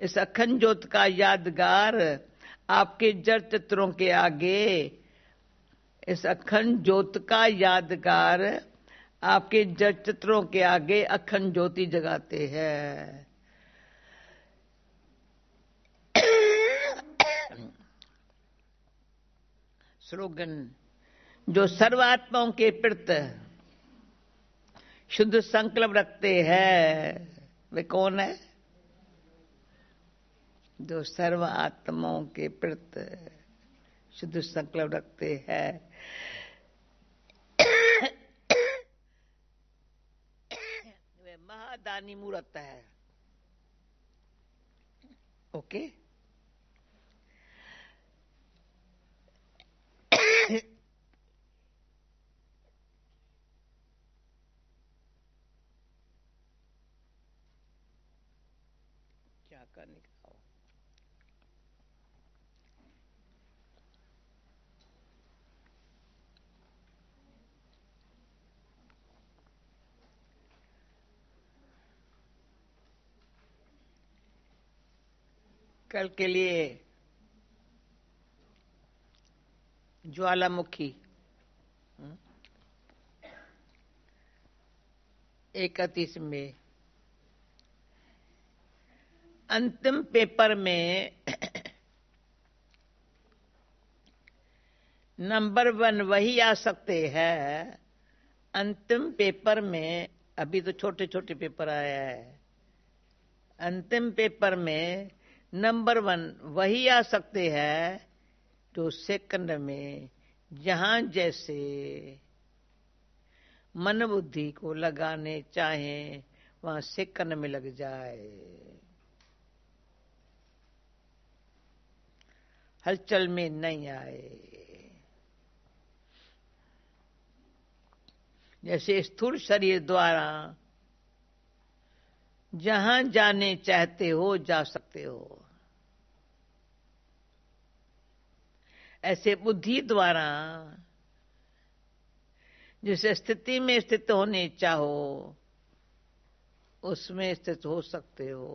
इस अखंड ज्योत का यादगार आपके जड़ चित्रों के आगे, इस अखंड ज्योत का यादगार आपके जड़ चित्रों के आगे अखंड ज्योति जगाते हैं। स्लोगन, जो सर्वात्माओं के प्रति शुद्ध संकल्प रखते हैं, वे कौन है? जो सर्व आत्माओं के प्रति शुद्ध संकल्प रखते हैं, वे महादानी मूर्त है। ओके, क्या करने का? कल के लिए ज्वालामुखी 31 में अंतिम पेपर में नंबर 1 वही आ सकते हैं। अंतिम पेपर में, अभी तो छोटे छोटे पेपर आया है, अंतिम पेपर में नंबर 1 वही आ सकते हैं जो सेकंड में जहां जैसे मन बुद्धि को लगाने चाहें वहां सेकंड में लग जाए, हलचल में नहीं आए। जैसे स्थूल शरीर द्वारा जहां जाने चाहते हो जा सकते हो, ऐसे बुद्धि द्वारा जिस स्थिति में स्थित होने चाहो उसमें स्थित हो सकते हो।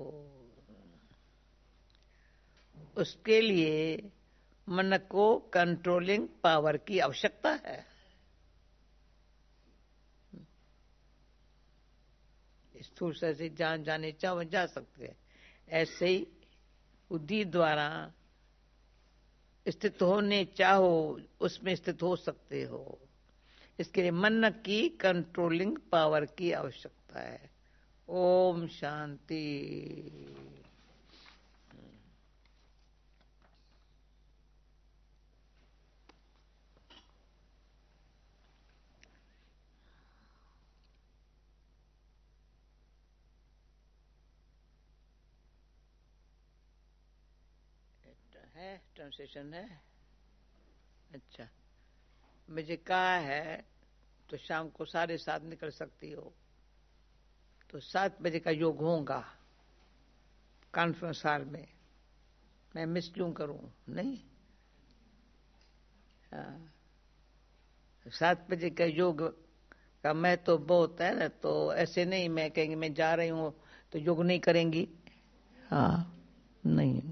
उसके लिए मन को कंट्रोलिंग पावर की आवश्यकता है। स्थूल से जान जाने चाहो जा सकते हैं, ऐसे ही बुद्धि द्वारा स्थित होने चाहो उसमें स्थित हो सकते हो। इसके लिए मन की कंट्रोलिंग पावर की आवश्यकता है। ओम शांति। है ट्रांसलेशन है? अच्छा, मुझे कहा है तो शाम को 7:30 निकल सकती हो, तो 7 बजे का योग होगा कॉन्फ्रेंस हॉल में। मैं मिस क्यों करूं? नहीं, 7 बजे का योग का महत्व तो बहुत है ना, तो ऐसे नहीं मैं कहेंगे मैं जा रही हूं तो योग नहीं करेंगी। हाँ, नहीं,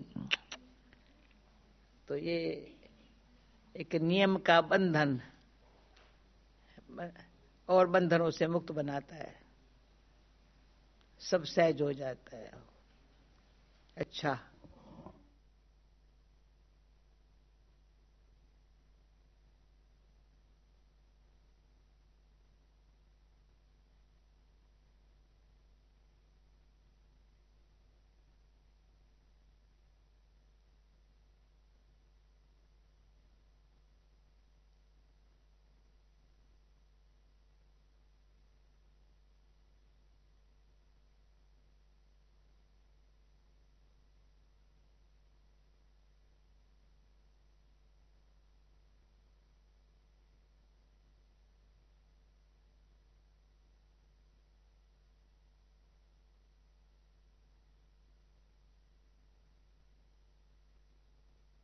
तो ये एक नियम का बंधन और बंधनों से मुक्त बनाता है, सब सहज हो जाता है। अच्छा,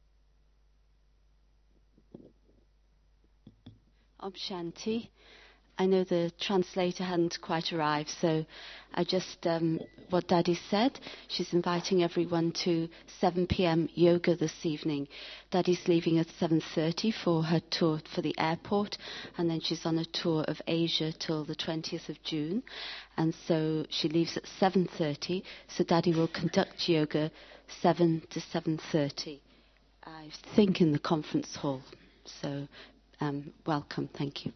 Om Shanti. I know the translator hadn't quite arrived, so I just, what Daddy said, she's inviting everyone to 7 p.m. yoga this evening. Daddy's leaving at 7:30 for her tour for the airport, and then she's on a tour of Asia till the 20th of June, and so she leaves at 7:30, so Daddy will conduct yoga 7 to 7:30, I think in the conference hall. So, welcome, thank you.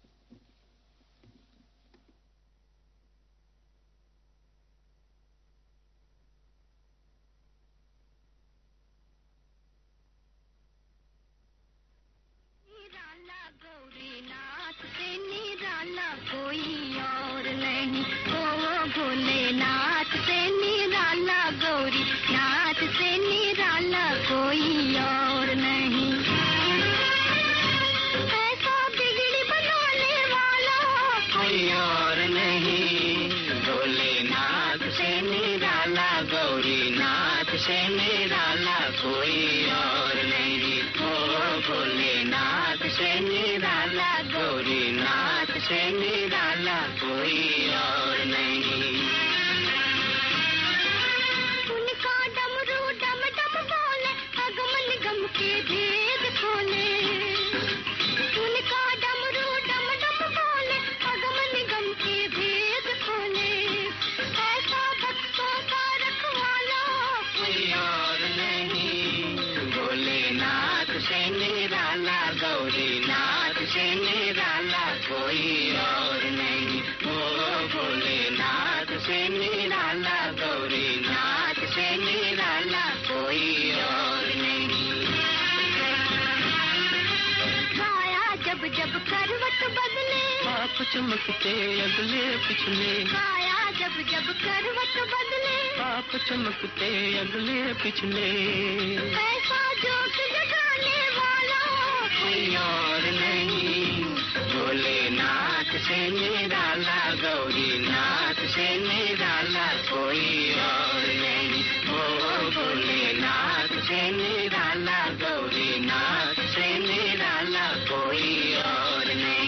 चमकते अगले पिछले आया जब जब करवट बदले पाप चमकते अगले पिछले ऐसा जोश जगाने वाला कोई और नहीं भोलेनाथ से निराला गौरीनाथ से निराला कोई और नहीं ओ भोलेनाथ से निराला गौरीनाथ से निराला कोई और नहीं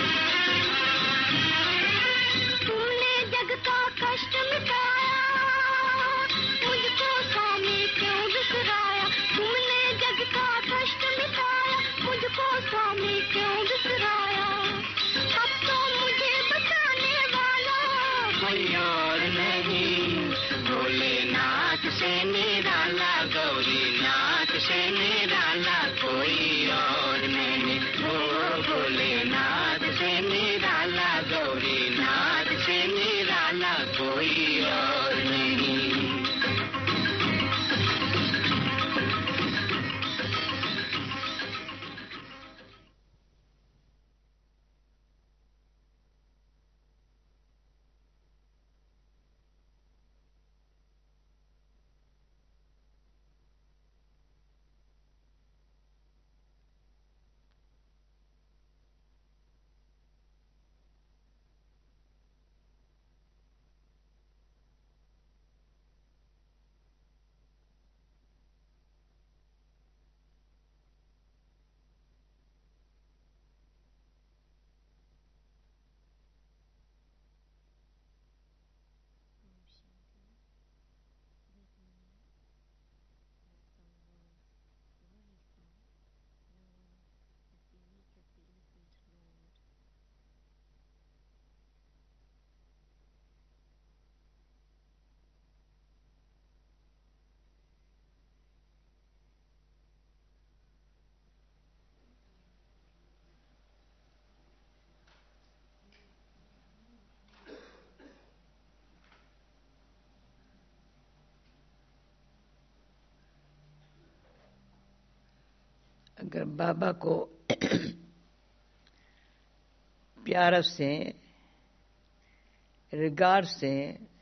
कष्ट मिटाया मुझको स्वामी क्यों बिसराया तुमने जग का कष्ट मिटाया मुझको स्वामी क्यों बिसराया अब तो मुझे बचाने वाला कोई और नहीं भोलेनाथ से निराला गौरीनाथ से निराला कोई और नहीं ओ भोलेनाथ से निराला गौरीनाथ से निराला कोई और नहीं अगर बाबा को प्यार से रिगार्ड से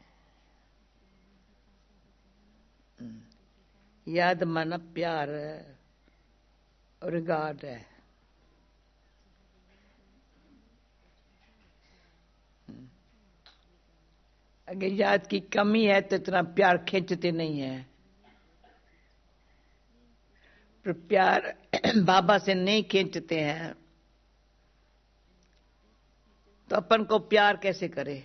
याद माना प्यार और रिगार्ड है। अगर याद की कमी है तो इतना प्यार खींचते नहीं है। पर प्यार बाबा से नहीं खींचते हैं तो अपन को प्यार कैसे करे?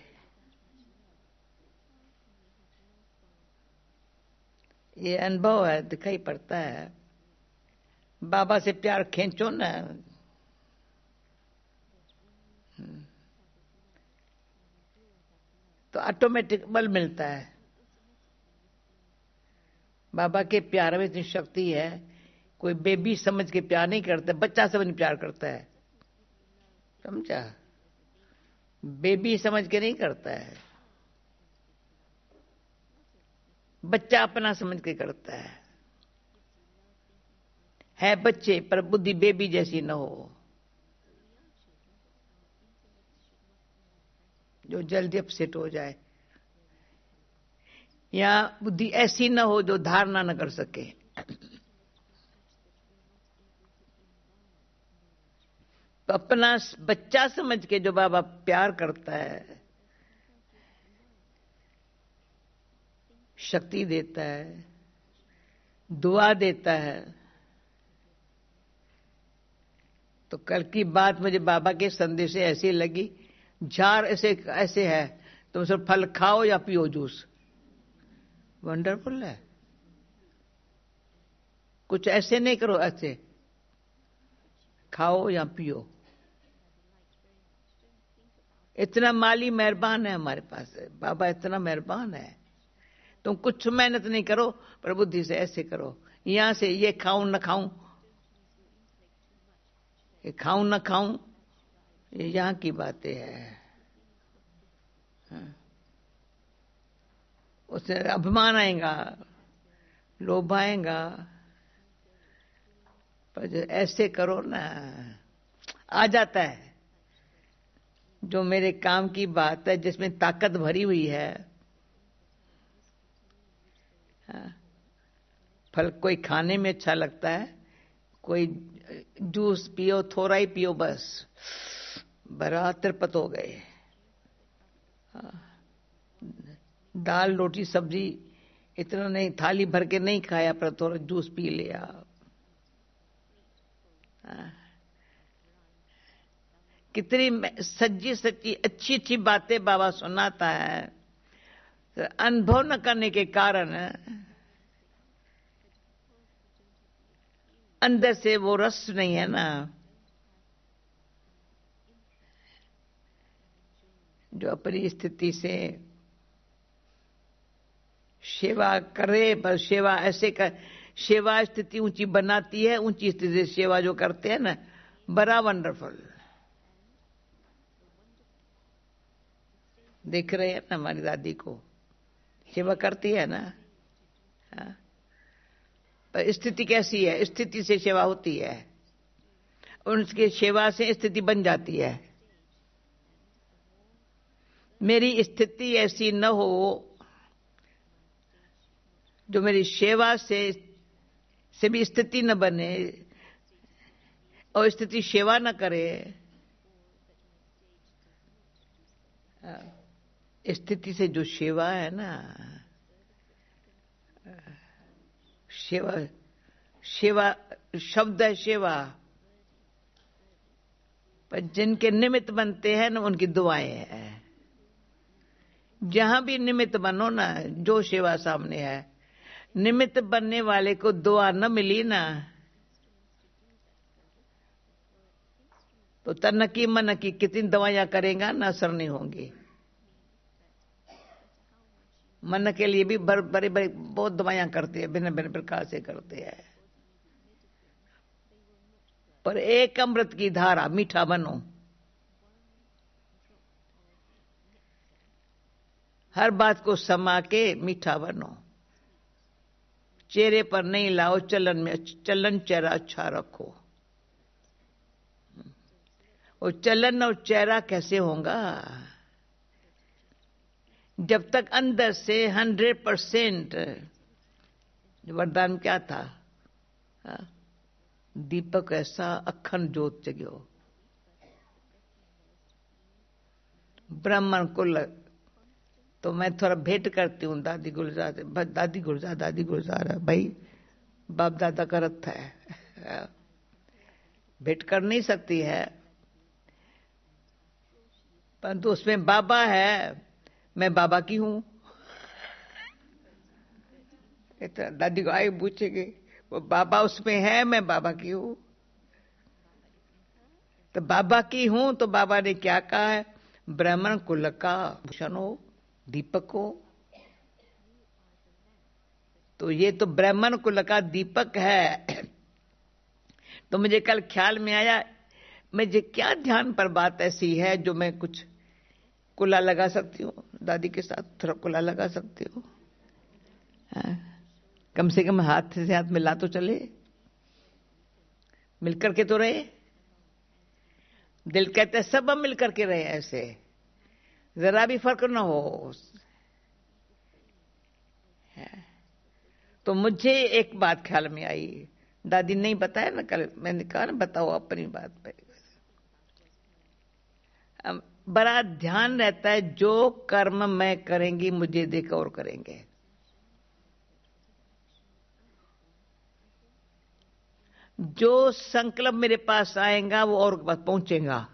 ये अनुभव है, दिखाई पड़ता है। बाबा से प्यार खींचो ना, तो ऑटोमेटिक बल मिलता है। बाबा के प्यार में इतनी शक्ति है, कोई बेबी समझ के प्यार नहीं करता, बच्चा समझ प्यार करता है, समझा? बेबी समझ के नहीं करता बच्चा अपना समझ के करता है बच्चे पर बुद्धि बेबी जैसी न हो, जो जल्दी अपसेट हो जाए, या बुद्धि ऐसी न हो जो धारणा न कर सके। तो अपना बच्चा समझ के जो बाबा प्यार करता है, शक्ति देता है, दुआ देता है। तो कल की बात मुझे बाबा के संदेश से ऐसी लगी, झाड़ ऐसे ऐसे है, तुम सब फल खाओ या पियो जूस। वंडरफुल है। कुछ ऐसे नहीं करो, ऐसे खाओ या पियो। इतना माली मेहरबान है हमारे पास, बाबा इतना मेहरबान है। तुम कुछ मेहनत नहीं करो, पर बुद्धि से ऐसे करो, यहां से ये खाऊं न खाऊं, ये खाऊं न खाऊं, ये यहां की बातें है। उससे अभिमान आएगा, लोभ आएगा, पर ऐसे करो ना, आ जाता है। जो मेरे काम की बात है, जिसमें ताकत भरी हुई है, फल कोई खाने में अच्छा लगता है, कोई जूस पियो, थोड़ा ही पियो, बस बड़ा तिरपत हो गए। दाल रोटी सब्जी इतना नहीं, थाली भर के नहीं खाया, पर थोड़ा जूस पी लिया। कितनी सच्ची सच्ची अच्छी अच्छी बातें बाबा सुनाता है, अनुभव न करने के कारण अंदर से वो रस नहीं है ना, जो अपनी स्थिति से सेवा करे। पर सेवा ऐसे कर, सेवा स्थिति ऊंची बनाती है, ऊंची स्थिति से सेवा जो करते हैं ना, बड़ा वंडरफुल। देख रहे हैं ना हमारी दादी को, सेवा करती है ना। हाँ। पर स्थिति कैसी है? स्थिति से सेवा होती है, उनकी सेवा से स्थिति बन जाती है। मेरी स्थिति ऐसी न हो जो मेरी सेवा से भी स्थिति न बने, और स्थिति सेवा न करे। स्थिति से जो सेवा है ना, सेवा सेवा शब्द है सेवा, पर जिनके निमित्त बनते हैं ना, उनकी दुआएं हैं। जहां भी निमित्त बनो ना, जो सेवा सामने है, निमित्त बनने वाले को दुआ न मिली ना, तो तन की मन की कितनी दवाइयां करेगा ना, असर नहीं होंगी। मन के लिए भी बड़े बड़े बहुत दवाइयां करते हैं, भिन्न भिन्न प्रकार से करते हैं, पर एक अमृत की धारा, मीठा बनो। हर बात को समा के मीठा बनो। चेहरे पर नहीं लाओ, चलन में, चलन चेहरा अच्छा रखो। और चलन और चेहरा कैसे होगा? जब तक अंदर से 100% वरदान क्या था? दीपक ऐसा अखंड ज्योत जगो, ब्राह्मण कुल। तो मैं थोड़ा भेंट करती हूँ दादी गुलजार, दादी गुलजार है भाई, बाप दादा का रथ है, भेंट कर नहीं सकती है, परंतु उसमें बाबा है, मैं बाबा की हूं। इतना दादी को आगे पूछेंगे, वो बाबा उसमें है, मैं बाबा की हूं। तो बाबा की हूं तो बाबा ने क्या कहा है? ब्राह्मण कुल का भूषण हो, दीपक हो। तो ये तो ब्राह्मण कुल का दीपक है। तो मुझे कल ख्याल में आया, मुझे क्या ध्यान पर बात ऐसी है जो मैं कुछ कुल्ला लगा सकती हूँ, दादी के साथ थोड़ा कुल्ला लगा सकती हूँ। कम से कम हाथ से हाथ मिला तो चले, मिलकर के तो रहे। दिल कहते सब हम मिलकर के रहे, ऐसे जरा भी फर्क ना हो। तो मुझे एक बात ख्याल में आई, दादी नहीं बताया ना कल, मैंने कहा ना बताओ अपनी बात पे। बड़ा ध्यान रहता है, जो कर्म मैं करेंगी मुझे देख और करेंगे। जो संकल्प मेरे पास आएगा वो और पास पहुंचेगा।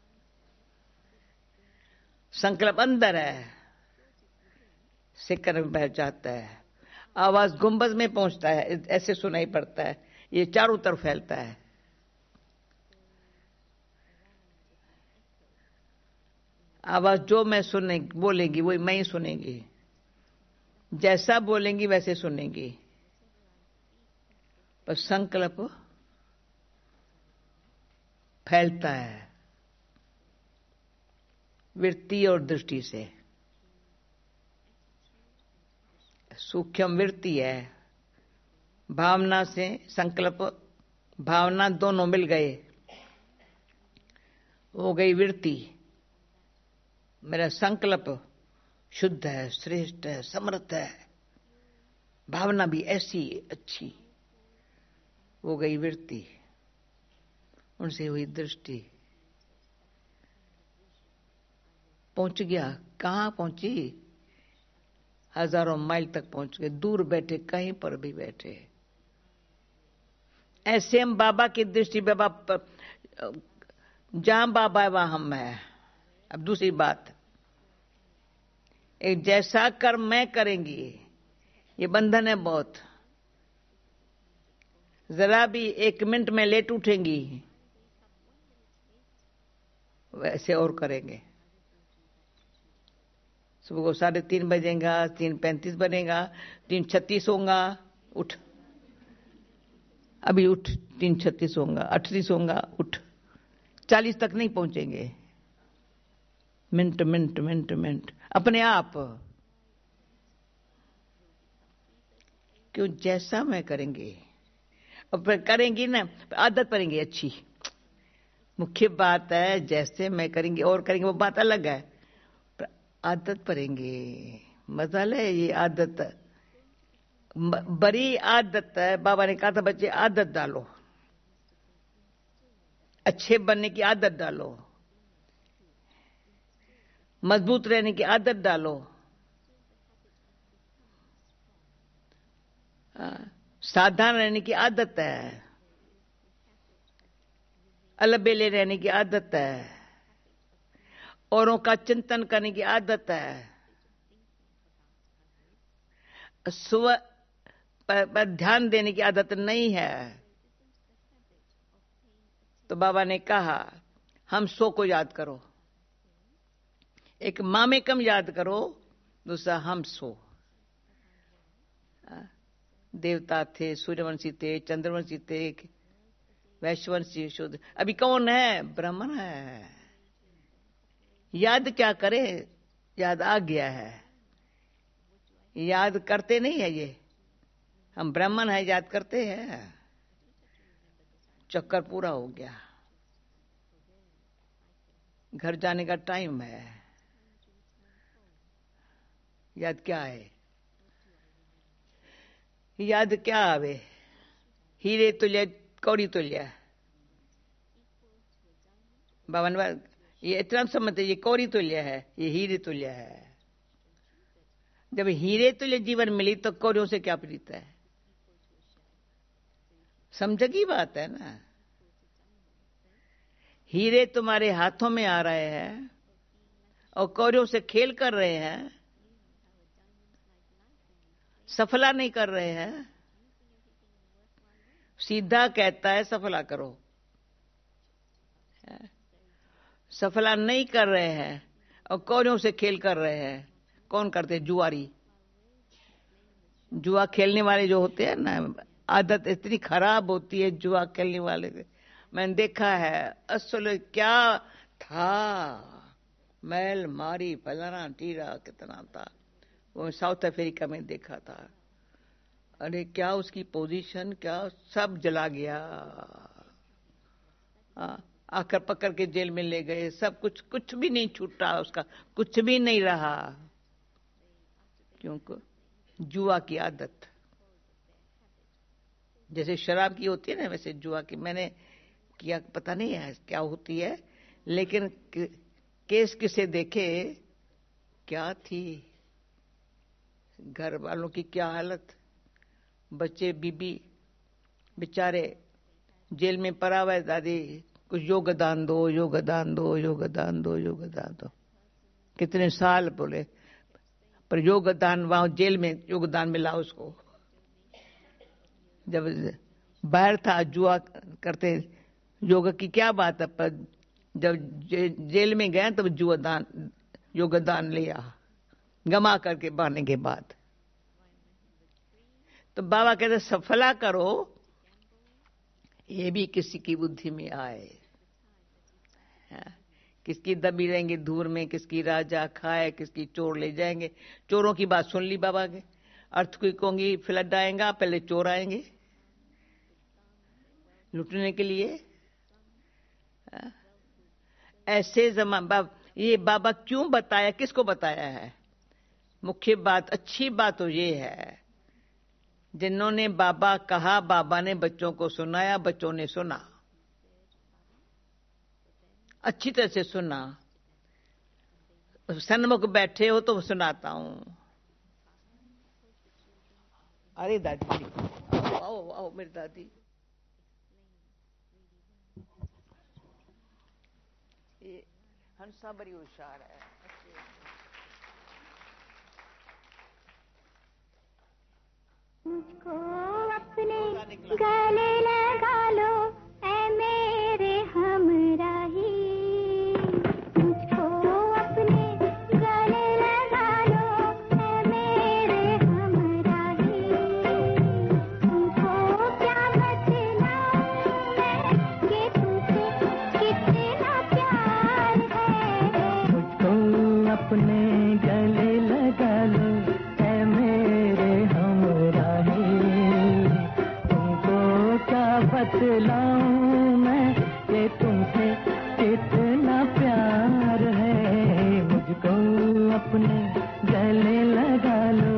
संकल्प अंदर है, सिक्कर में बैठ जाता है, आवाज गुंबद में पहुंचता है, ऐसे सुनाई पड़ता है, ये चारों तरफ फैलता है। आवाज जो मैं सुनेगी बोलेंगी वही मैं ही सुनेगी, जैसा बोलेंगी वैसे सुनेगी। पर संकल्प फैलता है वृत्ति और दृष्टि से। सूक्ष्म वृत्ति है, भावना से संकल्प, भावना दोनों मिल गए, हो गई वृत्ति। मेरा संकल्प शुद्ध है, श्रेष्ठ है, समर्थ है, भावना भी ऐसी अच्छी, हो गई वृत्ति, उनसे हुई दृष्टि। पहुंच गया, कहां पहुंची? हजारों माइल तक पहुंच गए, दूर बैठे कहीं पर भी बैठे। ऐसे हम बाबा की दृष्टि, बाबा जहां बाबा है वहां हम है। अब दूसरी बात, एक जैसा कर्म मैं करेंगी, ये बंधन है बहुत। जरा भी 1 मिनट में लेट उठेंगी वैसे और करेंगे। सुबह को 3:30 बजेगा, 3:35 बनेगा, 3:36 होगा, उठ अभी उठ, 3:36 होगा, 38 होगा, उठ। 40 तक नहीं पहुंचेंगे, मिनट मिनट मिनट मिनट अपने आप। क्यों? जैसा मैं करेंगे, अब करेंगी ना, आदत पड़ेंगी अच्छी। मुख्य बात है जैसे मैं करेंगे और करेंगे वो बात अलग है, आदत पड़ेंगे। मजा ले ये आदत, बड़ी आदत है। बाबा ने कहा था बच्चे आदत डालो, अच्छे बनने की आदत डालो, मजबूत रहने की आदत डालो, साधारण रहने की आदत है, अलबेले रहने की आदत है, औरों का चिंतन करने की आदत है, स्व पर ध्यान देने की आदत नहीं है। तो बाबा ने कहा हम 100 को याद करो, एक मामेकम याद करो, दूसरा हम 100। देवता थे, सूर्यवंशी थे, चंद्रवंशी थे, वैश्यवंशी, शुद्ध। अभी कौन है? ब्राह्मण है। याद क्या करे, याद आ गया है, याद करते नहीं है। ये हम ब्राह्मण है, याद करते हैं, चक्कर पूरा हो गया। घर जाने का टाइम है, याद क्या है? याद क्या आवे? हीरे तुल्य कौड़ी तुल्य। बाबा ये इतना समझते, ये कौड़ी तुल्य है, ये हीरे तुल्य है। जब हीरे तुल्य जीवन मिली तो कौड़ियों से क्या प्रीत है? समझ की बात है ना। हीरे तुम्हारे हाथों में आ रहे हैं, और कौड़ियों से खेल कर रहे हैं, सफला नहीं कर रहे हैं। सीधा कहता है सफला करो, सफला नहीं कर रहे हैं और कौड़ियों से खेल कर रहे हैं। कौन करते? जुआरी। जुआ खेलने वाले जो होते हैं ना, आदत इतनी खराब होती है जुआ खेलने वाले की। मैंने देखा है, असल क्या था, मैल मारी फलाना टीरा कितना था, वो साउथ अफ्रीका में देखा था। अरे क्या उसकी पोजीशन, क्या सब जला गया। आकर पकड़ के जेल में ले गए, सब कुछ भी नहीं छूटा उसका, कुछ भी नहीं रहा। क्योंकि जुआ की आदत जैसे शराब की होती है ना, वैसे जुआ की। मैंने किया, पता नहीं है क्या होती है, लेकिन केस किसे देखे, क्या थी घर वालों की क्या हालत, बच्चे बीबी बेचारे जेल में पड़ा हुआ है। दादी कुछ योगदान दो, योगदान दो, योगदान दो, योगदान दो। कितने साल बोले, पर योगदान वहां जेल में योगदान मिला उसको। जब बाहर था जुआ करते, योग की क्या बात है, पर जब जेल में गए तब योगदान लिया, गमा करके बहाने के बाद। तो बाबा कहते सफला करो, ये भी किसी की बुद्धि में आए। किसकी दबी रहेंगे धूर में, किसकी राजा खाए, किसकी चोर ले जाएंगे। चोरों की बात सुन ली बाबा के, अर्थक्वेक होंगी, फ्लड आएगा, पहले चोर आएंगे लूटने के लिए। ऐसे ये बाबा क्यों बताया, किसको बताया है? मुख्य बात, अच्छी बात तो ये है, जिन्होंने बाबा कहा, बाबा ने बच्चों को सुनाया, बच्चों ने सुना, अच्छी तरह से सुना। सन्मुख बैठे हो तो सुनाता हूं। अरे दादी, आओ आओ मेरी दादी। ये हंसा बड़ी होशियार है। मुझको अपने गले लगा लो ऐ मेरे हमराही, मुझको अपने गले लगा लो ऐ मेरे हमराही। तुमको क्या बतलाऊं मैं कि तुझसे कितना प्यार है। मुझको अपने गले लगा लो ऐ मेरे हमराही, तुमको क्या बतलाऊं मैं कि तुमसे कितना प्यार है। मुझको अपने गले लगा लो।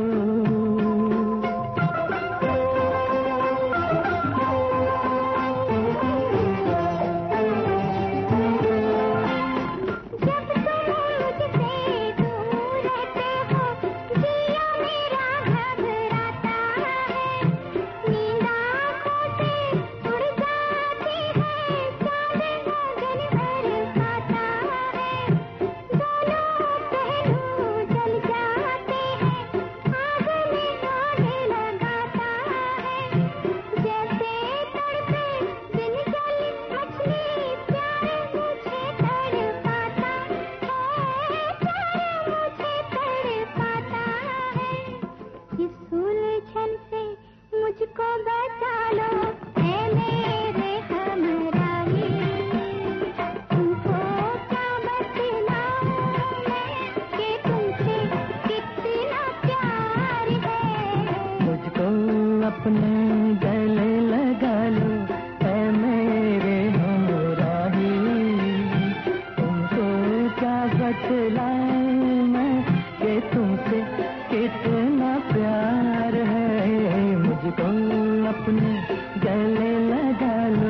मुझको बचा लो ऐ मेरे हमराही, तुमको क्या बतलाऊं मैं कि तुमसे कितना प्यार है। मुझको अपने गले लगा लो ऐ मेरे हमराही, तुमको क्या बतलाऊं मैं कि तुमसे कितना प्यार है। मुझको अपने गले लगा लो।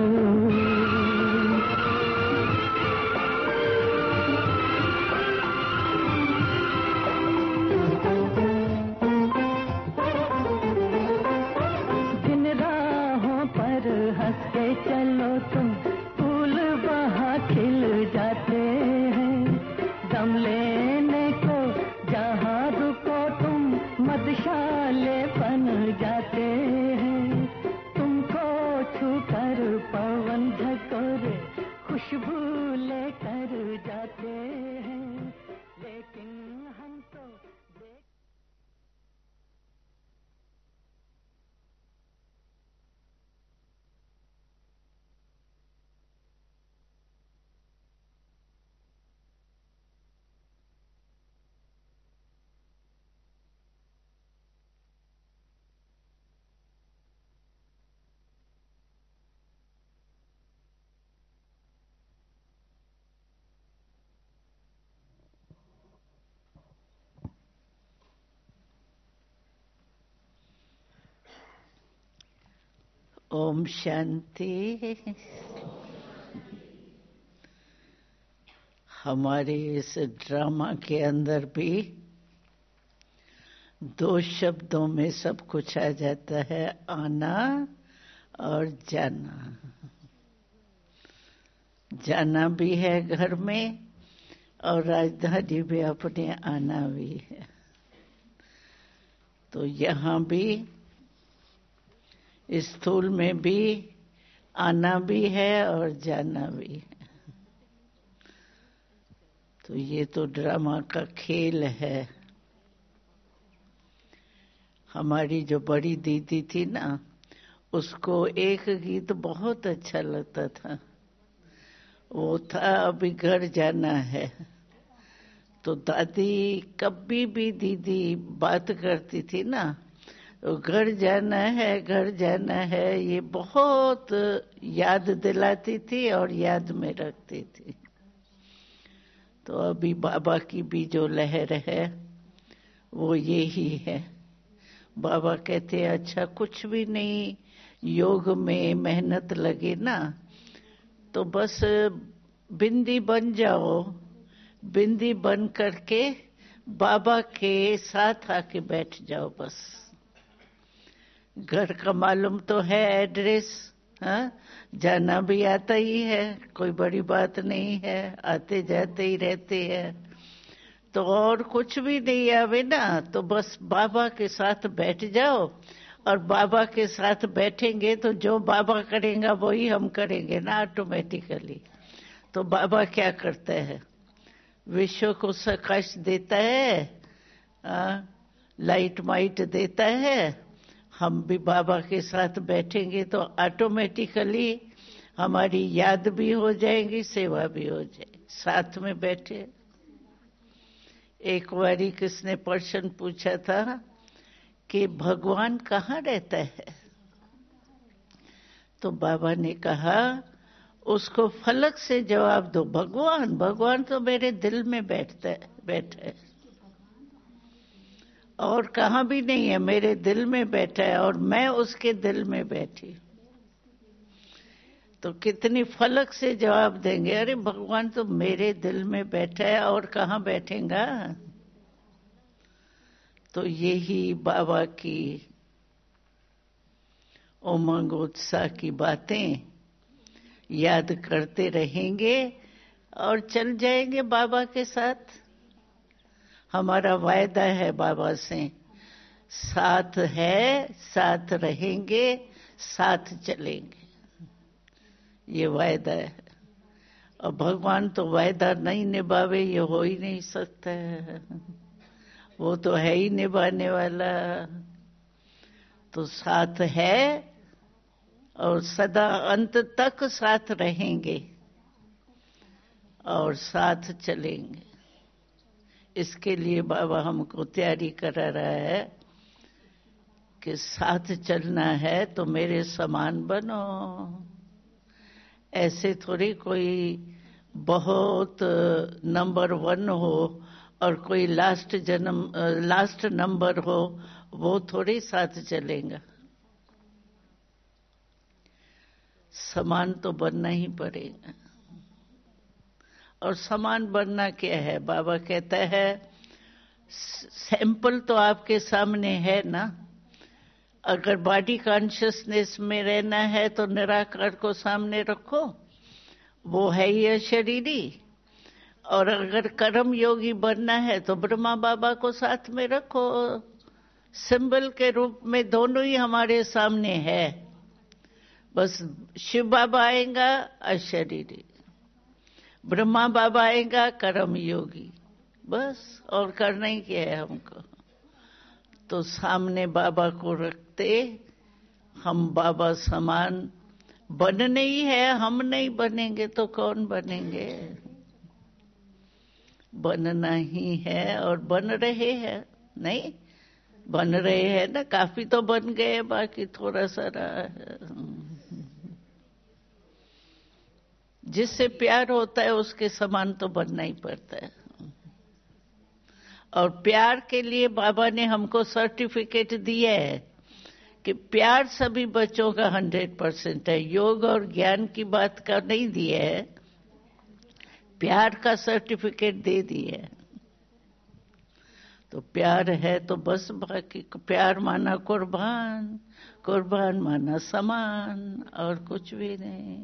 दिन रात ओम शांति। हमारे इस ड्रामा के अंदर भी 2 शब्दों में सब कुछ आ जाता है, आना और जाना। जाना भी है घर में और राजधानी भी अपने आना भी है। तो यहाँ भी स्थूल में भी आना भी है और जाना भी है। तो ये तो ड्रामा का खेल है। हमारी जो बड़ी दीदी थी ना, उसको एक गीत बहुत अच्छा लगता था। वो था अभी घर जाना है। तो दादी कभी भी दीदी बात करती थी ना, तो घर जाना है ये बहुत याद दिलाती थी और याद में रखती थी। तो अभी बाबा की भी जो लहर है वो यही है। बाबा कहते हैं अच्छा कुछ भी नहीं, योग में मेहनत लगे ना तो बस बिंदी बन जाओ, बिंदी बन करके बाबा के साथ आके बैठ जाओ। बस घर का मालूम तो है एड्रेस, हाँ, जाना भी आता ही है, कोई बड़ी बात नहीं है, आते जाते ही रहते हैं। तो और कुछ भी नहीं आवे ना तो बस बाबा के साथ बैठ जाओ, और बाबा के साथ बैठेंगे तो जो बाबा करेगा वही हम करेंगे ना ऑटोमेटिकली। तो बाबा क्या करता है, विश्व को प्रकाश देता है, लाइट माइट देता है। हम भी बाबा के साथ बैठेंगे तो ऑटोमेटिकली हमारी याद भी हो जाएगी, सेवा भी हो जाएगी। साथ में बैठे। एक बारी किसने प्रश्न पूछा था कि भगवान कहाँ रहता है? तो बाबा ने कहा उसको फलक से जवाब दो, भगवान तो मेरे दिल में बैठा है और कहाँ भी नहीं है, मेरे दिल में बैठा है और मैं उसके दिल में बैठी। तो कितनी फलक से जवाब देंगे, अरे भगवान तो मेरे दिल में बैठा है और कहाँ बैठेगा। तो यही बाबा की उमंग उत्साह की बातें याद करते रहेंगे और चल जाएंगे बाबा के साथ। हमारा वायदा है बाबा से, साथ है, साथ रहेंगे, साथ चलेंगे, ये वायदा है। और भगवान तो वायदा नहीं निभावे ये हो ही नहीं सकता है, वो तो है ही निभाने वाला। तो साथ है और सदा अंत तक साथ रहेंगे और साथ चलेंगे। इसके लिए बाबा हमको तैयारी करा रहा है कि साथ चलना है तो मेरे समान बनो। ऐसे थोड़ी कोई बहुत नंबर 1 हो और कोई लास्ट नंबर हो, वो थोड़ी साथ चलेगा। समान तो बनना ही पड़ेगा। और समान बनना क्या है? बाबा कहता है सैंपल तो आपके सामने है ना। अगर बॉडी कॉन्शियसनेस में रहना है तो निराकार को सामने रखो, वो है ही अशरीरी। और अगर कर्म योगी बनना है तो ब्रह्मा बाबा को साथ में रखो। सिंबल के रूप में दोनों ही हमारे सामने है। बस शिव बाबा आएगा अशरीरी, ब्रह्मा बाबा आएगा कर्म योगी, बस। और करना ही क्या है हमको। तो सामने बाबा को रखते हम बाबा समान बनने ही है। हम नहीं बनेंगे तो कौन बनेंगे? बनना ही है और बन रहे हैं। नहीं बन रहे हैं ना, काफी तो बन गए, बाकी थोड़ा सा रहा है। जिससे प्यार होता है उसके समान तो बनना ही पड़ता है। और प्यार के लिए बाबा ने हमको सर्टिफिकेट दिया है कि प्यार सभी बच्चों का 100% है। योग और ज्ञान की बात का नहीं दिया है, प्यार का सर्टिफिकेट दे दिया है। तो प्यार है तो बस, बाकी प्यार माना कुर्बान, कुर्बान माना समान, और कुछ भी नहीं।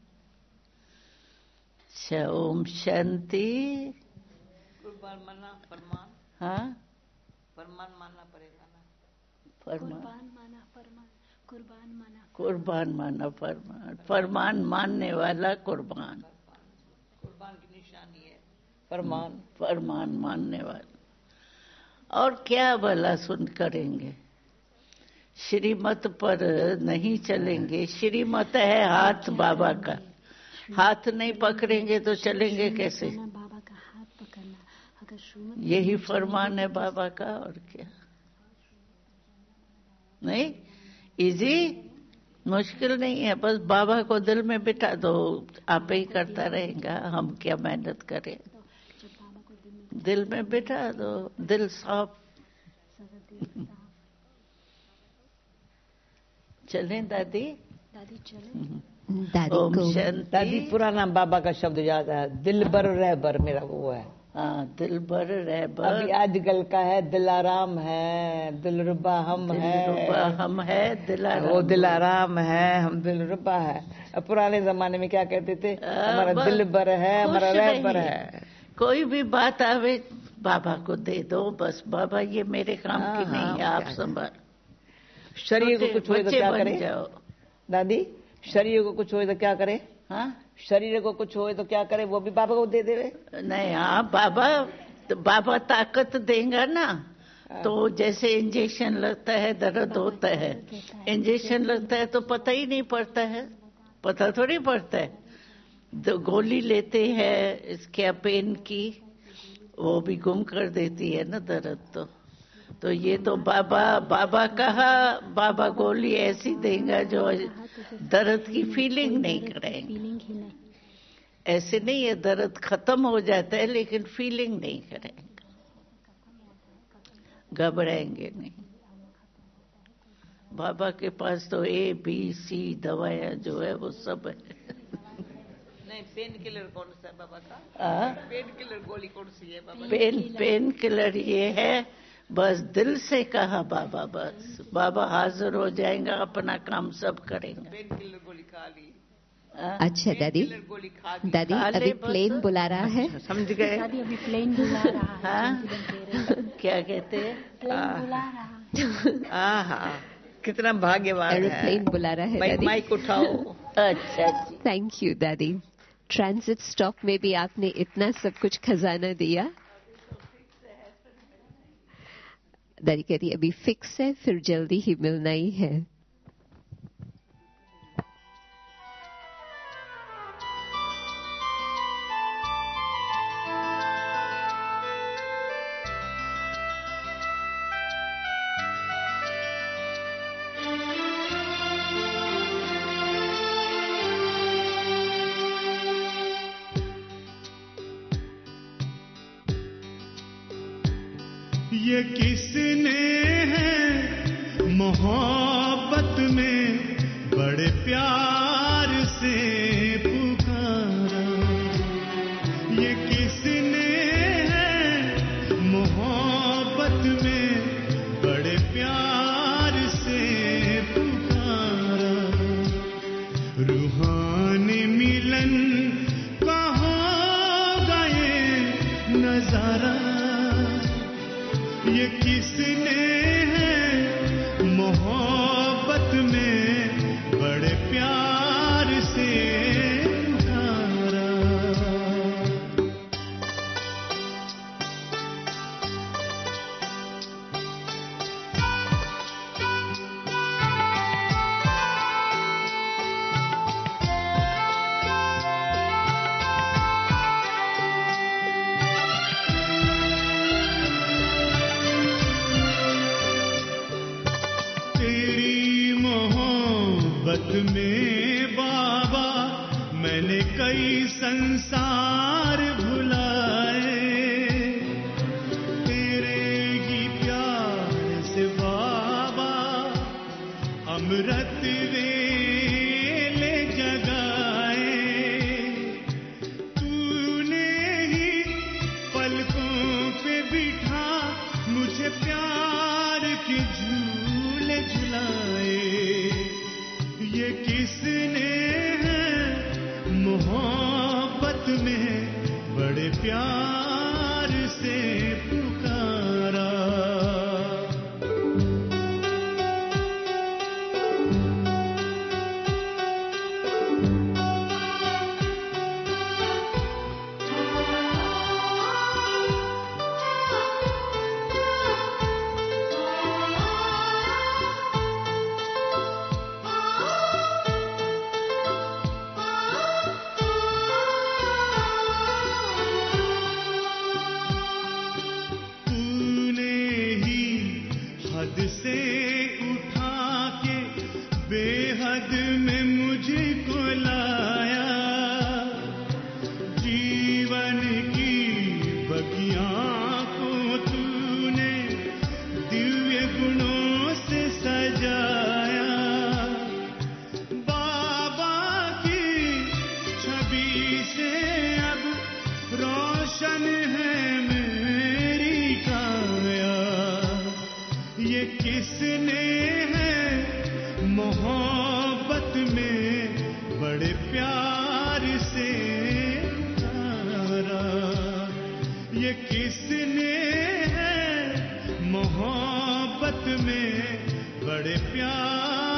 ओम शांति। कुर्बान माना फरमान, हाँ, फरमान मानना पड़ेगा ना। फरमान, कुर्बान माना कुर्बान माना फरमान, फरमान मानने वाला कुर्बान, कुर्बान की निशानी है फरमान। फरमान मानने वाला। और क्या भला सुन करेंगे, श्रीमत पर नहीं चलेंगे। श्रीमत है हाथ बाबा का, हाथ नहीं पकड़ेंगे तो चलेंगे कैसे? बाबा का हाथ पकड़ना, अगर श्रीमत यही फरमान है बाबा का, और क्या। नहीं, इजी, मुश्किल नहीं है। बस बाबा को दिल में बिठा दो, आप ही करता रहेगा, हम क्या मेहनत करें। दिल में बिठा दो, दिल साफ। चलें दादी? दादी चले। दादी ओम को शांति। दादी पुराना बाबा का शब्द याद है, दिल बर रहबर, मेरा वो है। हाँ, दिल भर रहबर। अभी आजकल का है दिलाराम है, दिलरुबा हम है। दिलरुबा हम है, दिलाराम वो दिलाराम है, हम दिलरुबा है। अब पुराने जमाने में क्या कहते थे, हमारा बस दिल बर है, हमारा खुश रहबर रहिए। है। कोई भी बात आवे बाबा को दे दो, बस बाबा ये मेरे काम की हाँ, नहीं है, आप क्या संभाल। शरीर को कुछ हो तो बच्चे क्या बन करे जाओ। दादी? शरीर को कुछ हो तो क्या करे? हाँ, शरीर को कुछ हो तो क्या करे, वो भी बाबा को दे देवे। नहीं, हाँ बाबा, तो बाबा ताकत देगा ना। तो जैसे इंजेक्शन लगता है, दर्द होता है, इंजेक्शन लगता है तो पता ही नहीं पड़ता है, पता थोड़ी पड़ता है। तो गोली लेते हैं इसके पेन की, वो भी गुम कर देती है ना दर्द। तो ये तो बाबा कहा, बाबा गोली ऐसी देगा जो दर्द की फीलिंग नहीं करेंगे। फीलिंग ही नहीं। ऐसे नहीं है, दर्द खत्म हो जाता है लेकिन फीलिंग नहीं करेंगे, घबराएंगे नहीं। बाबा के पास तो ABC दवाइयाँ जो है वो सब है। नहीं, पेन किलर कौन सा है बाबा का? पेन किलर गोली कौन सी है बाबा? पेन किलर ये है, बस दिल से कहा बाबा, बस बाबा हाजिर हो जाएगा, अपना काम सब करेंगे। पेन किलर गोली खा ली। अच्छा दादी, किलर गोली खा ली। दादी खा ले अभी बस। प्लेन बुला रहा है। समझ गए? दादी अभी प्लेन बुला रहा है। हाँ? क्या कहते हैं? प्लेन बुला रहा। आहा, कितना भाग्यवान है। एरोप्लेन बुला रहा है माइक दादी। माइक उठाओ। अच्छा जी। थैंक यू दादी। ट्रांजिट स्टॉप में भी आपने इतना सब कुछ खजाना दिया। दादी कहती है अभी फिक्स है, फिर जल्दी ही मिलना ही है। ये किसने है मोहब्बत में बड़े प्यार से पुकारा, ये किसने है मोहब्बत में बड़े प्यार से पुकारा, रूहानी मिलन का होगा ये नजारा, ये किसने है मोहब्बत में बड़े प्यार से पुकारा। तेरी मोहब्बत में बाबा मैंने कई संसार भुलाए, तेरे ही प्यार से बाबा ये किसने है मोहब्बत में बड़े प्यार से पुकारा। से उठा के बेहद में मुझको लाया, जीवन की बगियां को तूने दिव्य गुणों से सजाया। बाबा की छवि से अब रोशन है मेरी काया। ये किसने है मोहब्बत में बड़े प्यार से पुकारा। ये किसने है मोहब्बत में बड़े प्यार